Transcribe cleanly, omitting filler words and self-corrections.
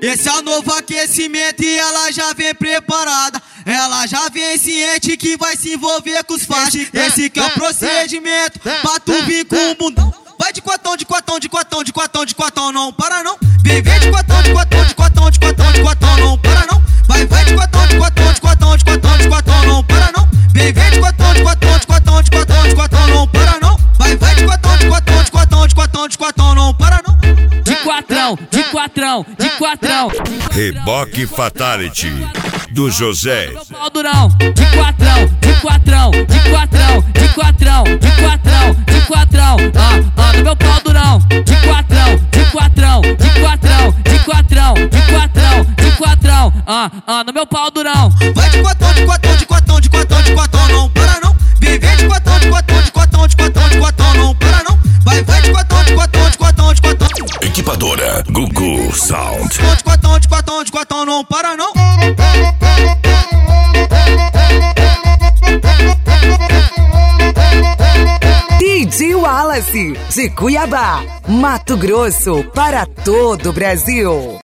Esse é o novo aquecimento e ela já vem preparada. Ela já vem ciente que vai se envolver com os faixas. Esse que é o procedimento pra tu vir com o bundão. Vai de quatão, de quatão, de quatão, de quatão, de quatão, não para não. Vem de quatão, de quatão, de quatão, de quatão, de quatão, não para não. Vai de quatão, de quatão, de quatão, de quatão, de quatão, não para não. Vem de quatão, de quatão, de quatão, de quatão, de quatão, não para não. Vai de quatão, de quatão, de quatão, de quatão, de quatão, não para não. De quatrão, de quatrão, de quatrão. Reboque Fatality do José. Pau durão, de quatrão, de quatrão, de quatrão, de quatrão, de quatrão, de quatrão. No meu pau durão, de quatrão, de quatrão, de quatrão, de quatrão, de quatrão, de quatrão. No meu pau durão. Vai de quatão, de quatão, de quatão, de quatão, de quatão, não para não. Vem de quatão, de quatão, de quatão, de quatão, de quatão, não para não. Vai de quatão, de quatão, de quatão, de quatão. Equipadora Gugu Sound. De quatão, de quatão, de quatão, não para não. DJ Wallace, de Cuiabá, Mato Grosso, para todo o Brasil.